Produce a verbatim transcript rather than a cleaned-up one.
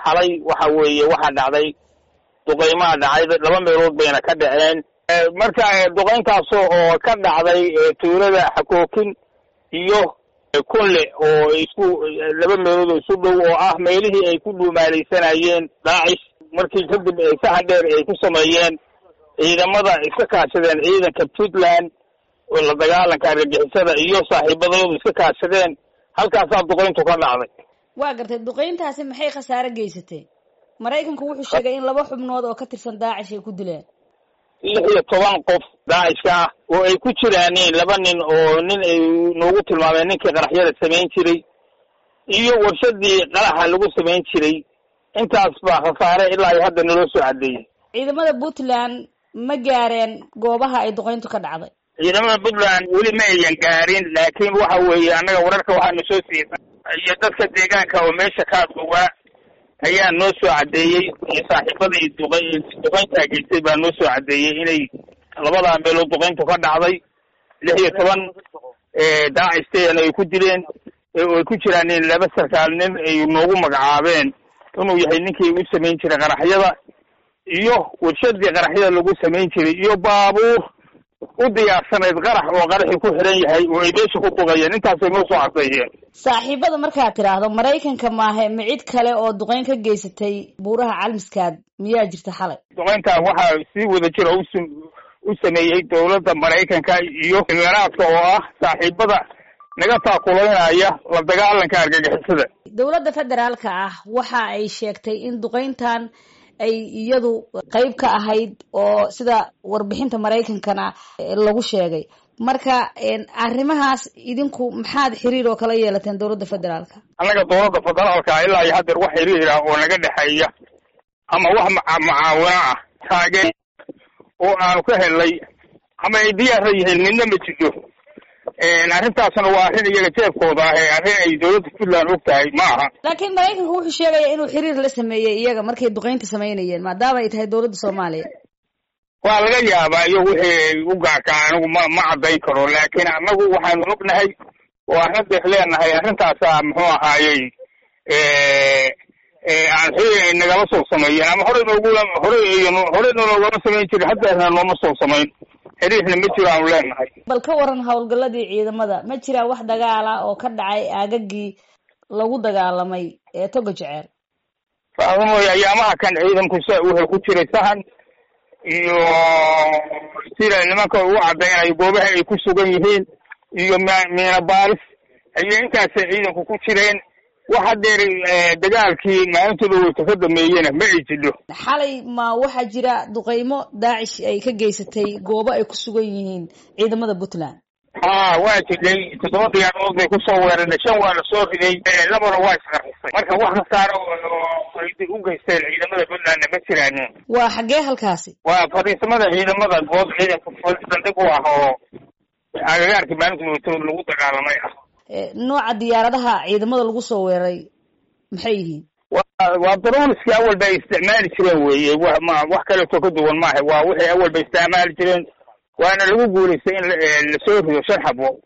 xalay waxa weeye waxaa dhacday duqeymaha dhacay laba meelood bayna ka dhaceen marka duqeyntaas oo ka dhacday tuulada Xakookin iyo Kunle oo isku laba meelood oo isu dhow oo ah meelihii ay ku dhuumaaleysanayeen Daacish markii kadib ay sahan dheer ay ku sameeyeen ciidamada iska kaashadeen ciidanka Puntland oo la dagaalanka argagixisada iyo saaxiibadooda iska kaashadeen halkaas duqeyntu ka dhacday. waa gartay duqeyntaasi maxay khasaare geysatay? Mareykanku wuxuu sheegay in laba xubnood oo ka tirsan Daacish ay ku dileen lix iyo toban qof Daacishka ah oo ay ku jiraan laba nin oo nin ay noogu tilmaameen ninkii qaraxyada sameyn jiray iyo warshadii qaraxa lagu sameyn jiray intaas baa khasaare ilaa hadda naloo soo cadeeyay. ciidamada Puntland ma gaareen goobaha ay duqeyntu ka dhacday? ciidamada Puntland weli ma ayan gaarin laakiin waxa weeye anaga wararka waxaanu soo siiyay iyo dadka deegaanka oo meesha ka duwaa ayaa noo soo cadeeyay saaxiibadii duqeynta geystay baa noo soo cadeeyay inay labada meelood duqeyntu ka dhacday lix iyo toban ee Daacish ay ku dileen oo ay ku jiraan laba sarkaal nin ay noogu magacaabeen inuu yahay ninkii uu sameyn jiray qaraxyada iyo warshadii qaraxyada lagu sameyn jiray iyo baabuur u diyaarsanayd qarax oo qaraxi ku xiran yahay oo ay meesha ku qogayeen intaas ay noo soo cadeeyeen. saaxiibada markaa tiraahdo Mareykanka maahe ma cid kale oo duqeyn ka geysatay buuraha Calmiskaad miyaa jirta xalay? duqeynta waxa si wada jira u sameeyay dawladda Mareykanka iyo Imaaraadka oo ah saaxiibada naga taakuleynaya la dagaalanka argagixisada. dawladda federaalka ah waxa ay sheegtay in duqeyntan ay iyadu qayb ka ahayd oo sida warbixinta Mareykankana lagu sheegay. marka arrimahaas idinku maxaad xiriir oo kala yeelateen dawladda federaalka? anaga dawladda federaalka ilaa iyo hadda wax xiriir ah oo naga dhaxeeya ama wax macaawina ah taageer oo aan ka helay ama ay diyaar yihiin midna ma jiro. een arrintaasna waa arrin iyaga jeebkooda ah ee arrin ay dawladda Puntland og tahay maaha. laakiin Mareykanku wuxuu sheegay inuu xiriir la sameeyay iyaga markay duqeynta sameynayeen maadaama ay tahay dawladda Soomaaliya. waa laga yaabaa iyo wixii u gaarka anigu ma ma cadayn karo laakiin anagu waxaanu ognahay oo aan leenahay arrintaas muxuu ahaayay ee ee aan xiriir nagala soo sameeyeen ama hore noogu hore iyo hore noogu sameeyay jiray hadda nooma soo sameeyay xiriirna ma jiro aan leenahay. bal ka waran hawlgaladii ciidamada ma jira wax dagaal ah oo ka dhacay aagagii lagu dagaalamay ee Togo Jecel? fahmo ayaamaha kan ciidanku wuxuu ku jiray sahan iyo sida nimanka uu cadeynay goobaha ay ku sugan yihiin iyo meena baaris ayay intaas ciidanku ku jireen waxa dheer dagaalkii maalintii uu ka dameeyeen ma ay jidho. xalay ma waxa jira duqeymo Daacish ay ka geysatay goobo ay ku sugan yihiin ciidamada Puntland? haa waa jiray toddoba diyaaradood ay ku soo weerareen shan waa la soo riday labana waa isqarxisay marka wax khasaaro oo ay u geysteen ciidamada Puntland ma jiraan. waa xagee halkaasi? waa fariisamada ciidamada goob ciidanka fadhiga u ah oo agagaarkii maalintii lagu dagaalamay ah. nooca diyaaradaha ciidamada lagu soo weeraray maxay yihiin? waa droneski awal bay isticmaali jireen weeye wax kale oo ka duwan maaha waa wixii awal bay isticmaali jireen waana lagu guuleystay in la soo rido shan xabo